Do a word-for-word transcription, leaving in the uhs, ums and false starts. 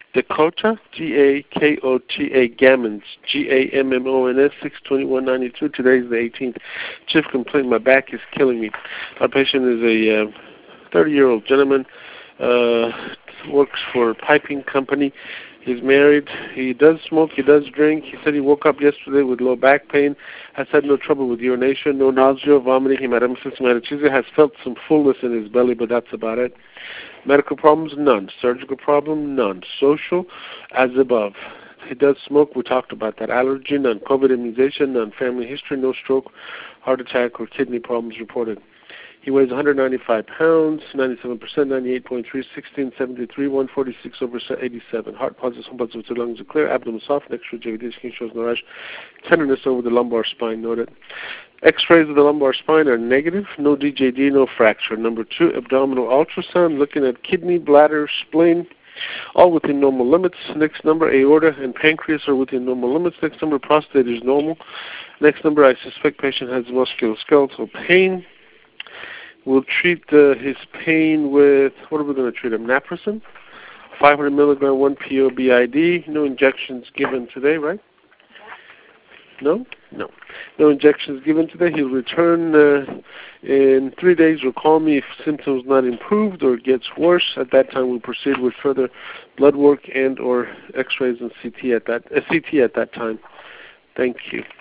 Dakota, D A K O T A, Gammons, G A M M O N S, six twenty-one ninety-two. Today's the eighteenth. Chief complaint, my back is killing me. Our patient is a uh, thirty-year-old gentleman, uh, works for a piping company. He's married. He does smoke. He does drink. He said he woke up yesterday with low back pain. Has had no trouble with urination, no nausea, vomiting, hematemesis, hematochezia. Has felt some fullness in his belly, but that's about it. Medical problems, none. Surgical problem, none. Social, as above. He does smoke. We talked about that. Allergy, none. COVID immunization, none. Family history, no stroke, heart attack, or kidney problems reported. He weighs one hundred ninety-five pounds, ninety-seven percent, ninety-eight point three, sixteen seventy-three, one forty-six over eighty-seven. Heart positive, home positive, two lungs are clear, abdomen soft, next to J V D, skin shows no rash, tenderness over the lumbar spine noted. X-rays of the lumbar spine are negative, no D J D, no fracture. Number two, abdominal ultrasound, looking at kidney, bladder, spleen, all within normal limits. Next number, aorta and pancreas are within normal limits. Next number, prostate is normal. Next number, I suspect patient has musculoskeletal pain. We'll treat uh, his pain with, what are we going to treat him? Naproxen, five hundred milligram, one P O B I D. No injections given today, right? No? No. No injections given today. He'll return uh, in three days. Will call me if symptoms not improved or gets worse. At that time, we'll proceed with further blood work and or X-rays and C T at that uh, C T at that time. Thank you.